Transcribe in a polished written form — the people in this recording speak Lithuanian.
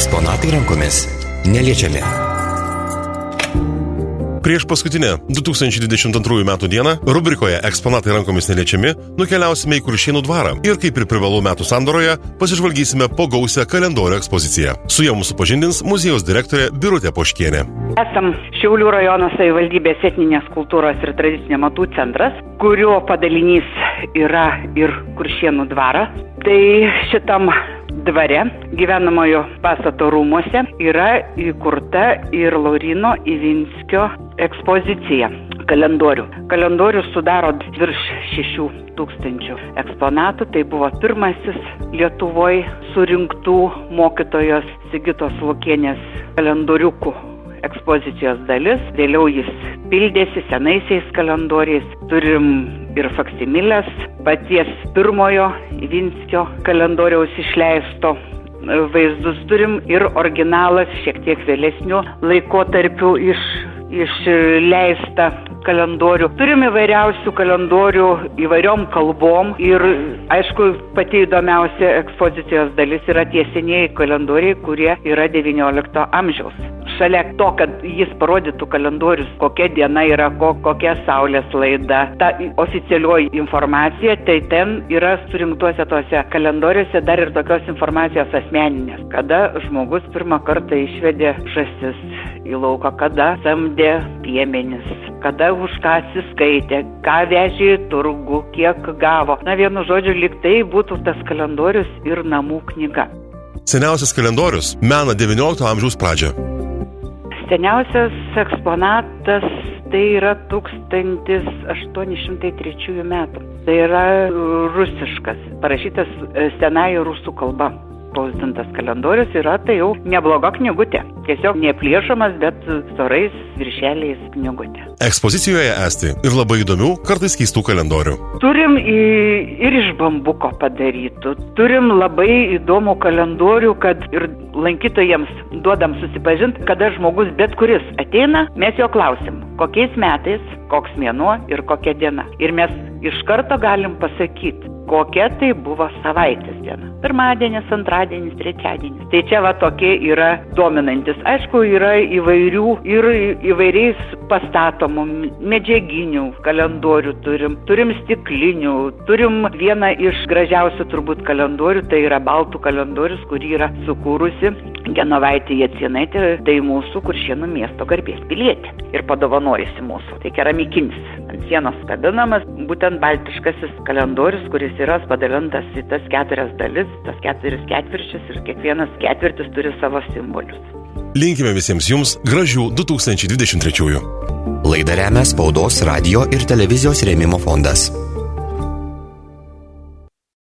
Eksponatai rankomis neliečiami. Prieš paskutinę 2022 metų dieną rubrikoje Eksponatai rankomis neliečiami nukeliausime į Kuršėnų dvarą ir kaip ir privalu metų sandoroje pasižvalgysime po gausią kalendorių ekspoziciją. Su ja mūsų pažindins muziejaus direktorė Birutė Poškienė. Esam Šiaulių rajono savivaldybės etninės kultūros ir tradicinio amatų centras, kurio padalinys yra ir Kuršėnų dvaras. Tai šitam dvare, gyvenamojo pastato rūmuose, yra įkurta ir Lauryno Ivinskio ekspozicija kalendorių. Kalendorius sudaro virš 6,000 eksponatų. Tai buvo pirmasis Lietuvoje surinktų mokytojos Sigitos Lukienės kalendoriukų ekspozicijos dalis. Vėliau jis pildėsi senaisiais kalendoriais. Turim ir faksimilės paties pirmojo Ivinskio kalendoriaus išleisto vaizdus. Turim ir originalas šiek tiek vėlesnių laikotarpių išleista kalendorių. Turim įvairiausių kalendorių įvairiom kalbom ir, aišku, pati įdomiausia ekspozicijos dalis yra tie senieji kalendoriai, kurie yra XIX amžiaus. Šalia to, kad jis parodytų kalendorius, kokia diena yra, kokia saulės laida, ta oficialioji informacija, tai ten yra surinktuose tose kalendoriuose dar ir tokios informacijos asmeninės. Kada žmogus pirmą kartą išvedė žąsis į lauką, kada samdė piemenis, kada už ką atsiskaitė, ką vežė į turgų, kiek gavo. Na, vienu žodžiu, lyg tai būtų tas kalendorius ir namų knyga. Seniausias kalendorius mena XIX amžiaus pradžią. Seniausias eksponatas tai yra 1803 metų. Tai yra rusiškas, parašytas senąja rusų kalba. Spausdintas kalendorius yra tai jau nebloga knygutė. Tiesiog neplėšomas, bet storais viršeliais knygutė. Ekspozicijoje esti ir labai įdomių, kartais keistų kalendorių. Turim ir iš bambuko padarytų. Turim labai įdomų kalendorių, kad ir lankytojams duodam susipažinti, kada žmogus bet kuris ateina, mes jo klausim, kokiais metais, koks mėnuo ir kokia diena. Ir mes iš karto galim pasakyti, kokia tai buvo savaitės diena. Pirmadienis, antradienis, trečiadienis. Tai čia va tokie yra dominantis. Aišku, yra įvairių ir įvairiais pastatomų medžiaginių kalendorių turim. Turim stiklinių. Turim vieną iš gražiausių turbūt kalendorių. Tai yra baltų kalendorius, kurį yra sukūrusi Genovaitė Jacinaitė. Tai mūsų Kuršėnų miesto garbės pilietė. Ir padovanojusi mūsų. Tai keramikinis. Ant sienos kabinamas būtent baltiškasis kalendorius, kuris yra padalintas į tas 4 dalis, tas 4 ketvirčius ir kiekvienas ketvirtis turi savo simbolius. Linkime visiems jums gražių 2023. Laidą remia Spaudos, radio ir televizijos rėmimo fondas.